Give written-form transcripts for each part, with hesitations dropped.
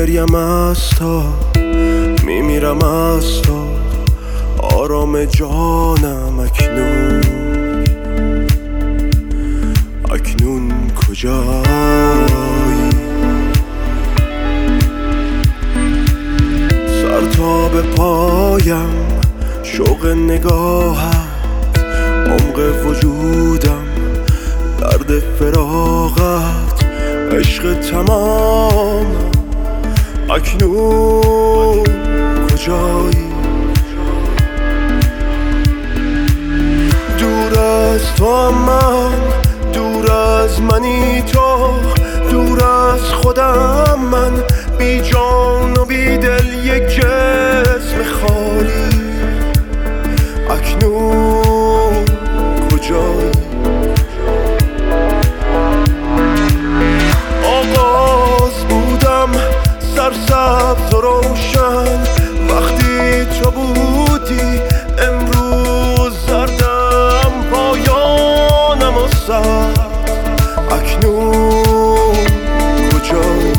گریم از تا میمیرم از تا آرام جانم اکنون کجایی؟ سر تا به پایم شوق نگاهت، عمق وجودم درد فراقت، عشق تمام اکنون کجایی؟ دور از تو هم من، دور از منی تو، دور از خودم من، بی جان و بی دل یک جسم خالی اکنون کجایی؟ آغاز بودم سرسبز و روشن وقتی تو بودی، امروز زردم پایانم و سرد اکنون کجایی؟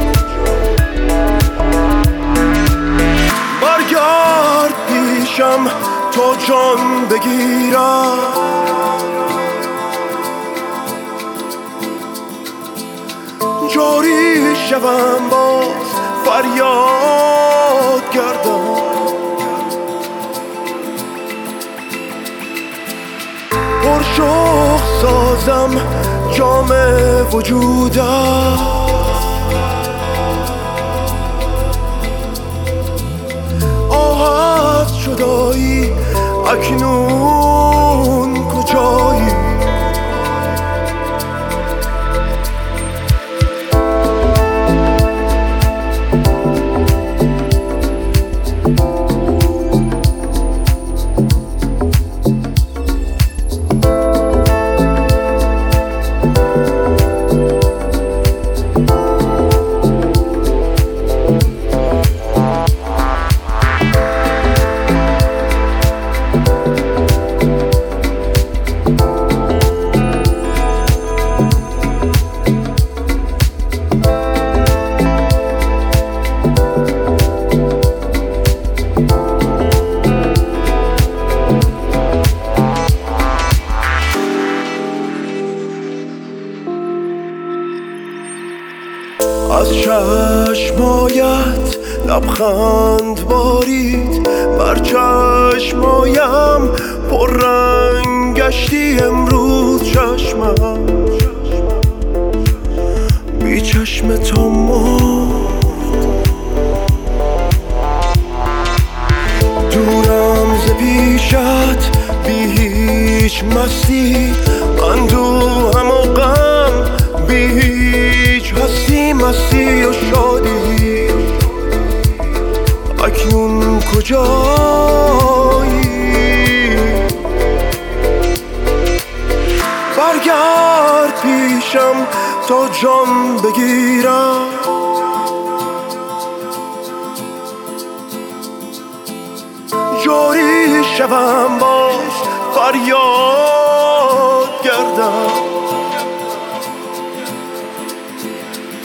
برگرد پیشم تا جان بگیرم، جاری شوم باز فریاد گردم، پرشوق سازم جام وجودم، آه از جدایی اکنون کجایی؟ از چشمایت لبخند بارید، بر چشمایم پر رنگ گشتی امروز چشمم، بی چشم تو مرد، دورم ز پیشت بی هیچ مستی، اندوهم و غم بی هیچ هستی، مستی و شادی اکنون کجایی؟ برگرد پیشم تا جان بگیرم، جاری شوم باز فریاد گردم،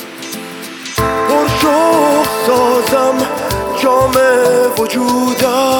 پرشوق سازم جام وجودم،